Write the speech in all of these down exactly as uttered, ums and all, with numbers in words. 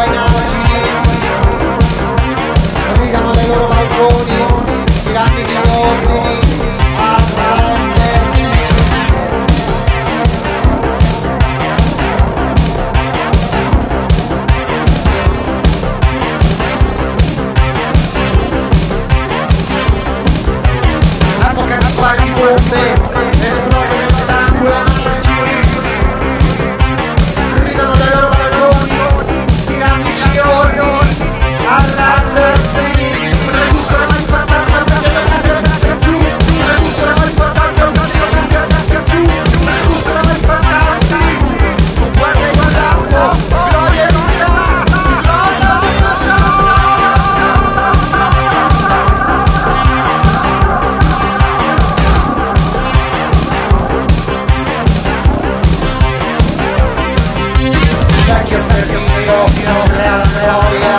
ai margini, gridano dai loro balconi, tirannici ordini, arrendersi. Avvocati spari bombe, esplodono il sangue ai margini, gridano dai loro balconi, tirannici ordini, arrendersi. Recuperano il fantasma, il taglio da cambio, cambio giù. Recuperano il fantasma, il taglio da cambio, cambio giù. Recuperano i fantasmi, tu guarda il lampo, gloria e vita, gloria e vita. Vecchio sterminio, reale memoria.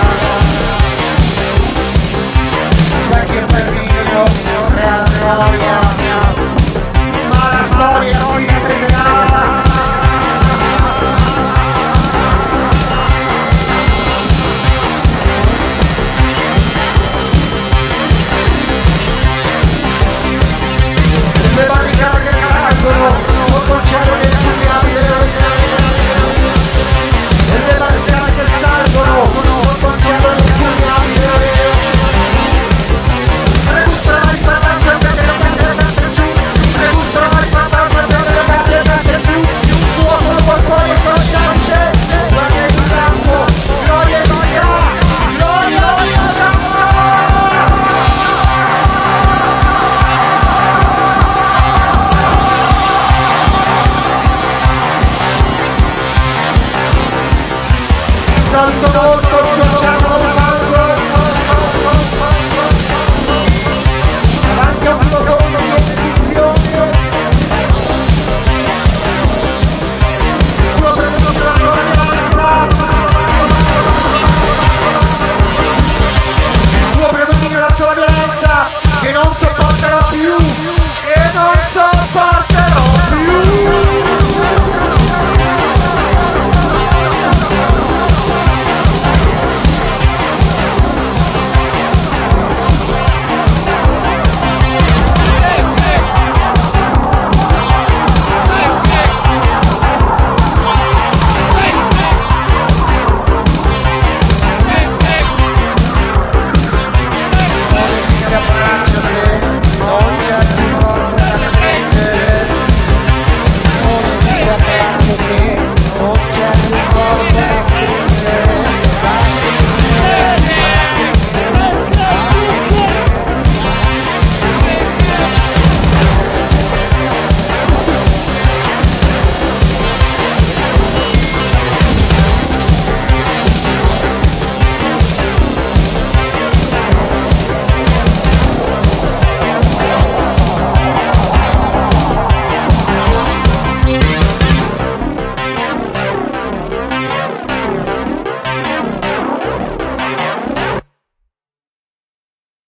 Vecchio sterminio, reale memoria. Ma la storia si ripeterà. Le barricate che salgono sotto il cielo inespugnabile. E le barricate che salgono sotto il cielo inespugnabile. Recuperano il fantasma e prende le carte e carte giù. Recuperano il fantasma e prende le carte e carte giù. Scuotono qualcuno incosciente. Guarda il campo, gloria e vita, gloria e vita. Salto molto, schiacciato